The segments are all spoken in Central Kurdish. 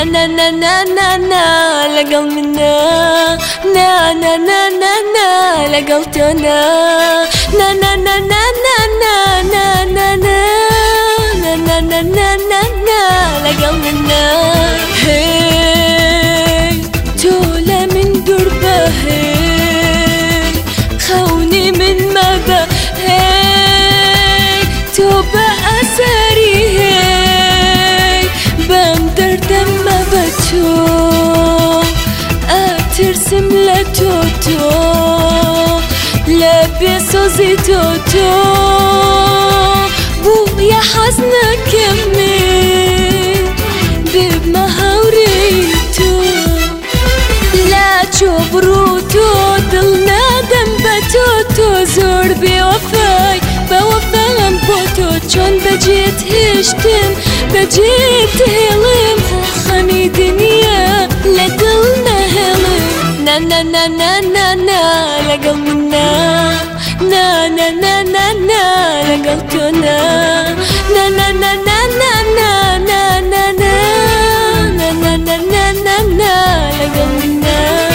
na na na na na لقلبنا na na na na na لقلتنا na na na na na na na na na na na na na na لقلبنا هي تولى من دربه هي خوني من مبا هي توبة أسري هي بندر دم بتو أترسم لتوتو لبسو زيتوتو بو يا حزنك يمي بمهوريتو لا تشبروتو ضلنا دم بتوتو زور بوفاي بوفاهم بوتو چون بجيت هشتم بجيت هلم خمي دنيا لدلنا هلم na na na na na na لقلبنا na na na na na لقلتنا na na na na na na na na na na na na na na na لقلبنا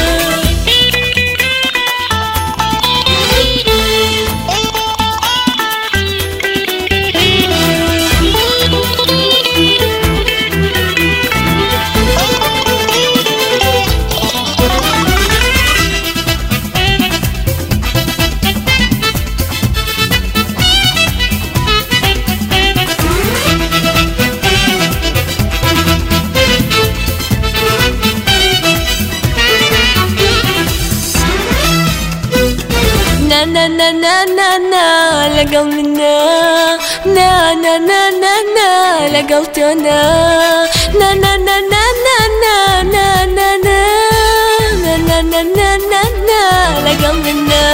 na na na na na لقلبنا na na na na na لقلتنا na na na na na na na na na na na na na na لقلبنا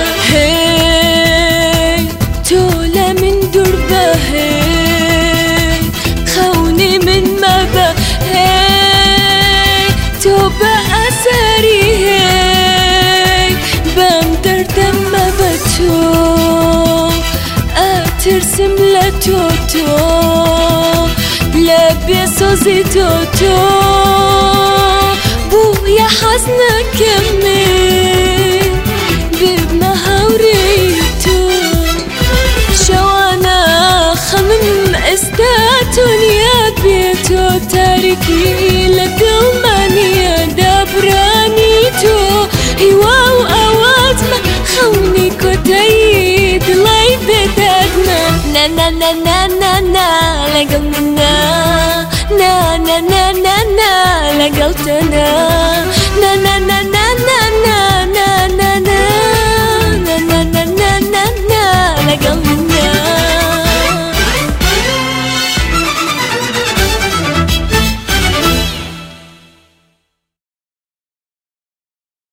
هي تولى من دربه هي خوني من مبا هي توبة أسري هي بندر دم بتو أترسم لتوتو لبسو زيتوتو بو يا حزنك يمي بمهوريتو شوانا خمم استاتون يا بيتو تاركي لدلمانيا دابرانيتو هواو أوات ما خوني كتايد لاي بدادنا na na na na na na لقلبنا na na na na na لقلتنا